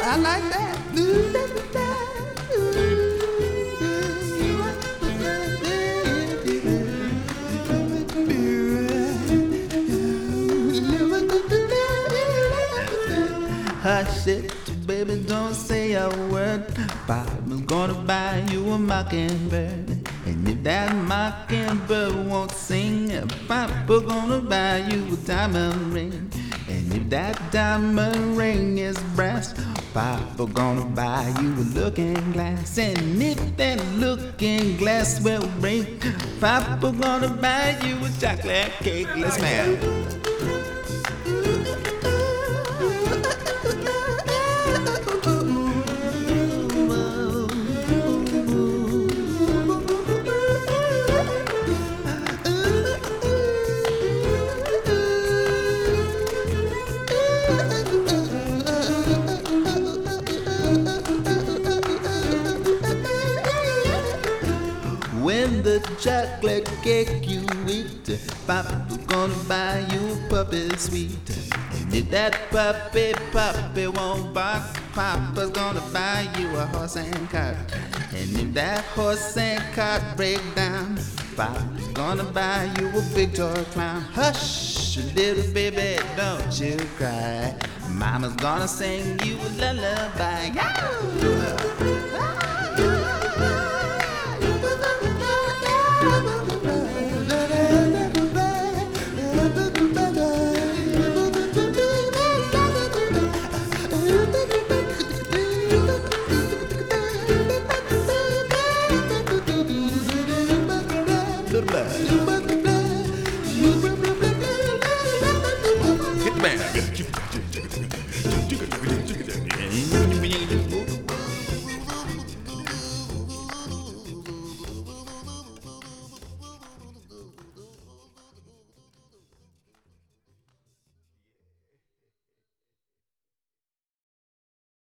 I like that. Hush it, baby, don't say a word. Papa's gonna buy you a mockingbird. And if that mockingbird won't sing, Papa's gonna buy you a diamond ring. And if that diamond ring is brass, Papa's gonna buy you a looking glass. And if that looking glass will break, Papa's gonna buy you a chocolate cake. Let's man. When the chocolate cake you eat, Papa's gonna buy you a puppy sweet. And if that puppy won't bark, Papa's gonna buy you a horse and cart. And if that horse and cart break down, Papa's gonna buy you a big toy clown. Hush, little baby, don't you cry. Mama's gonna sing you a lullaby. Yeah!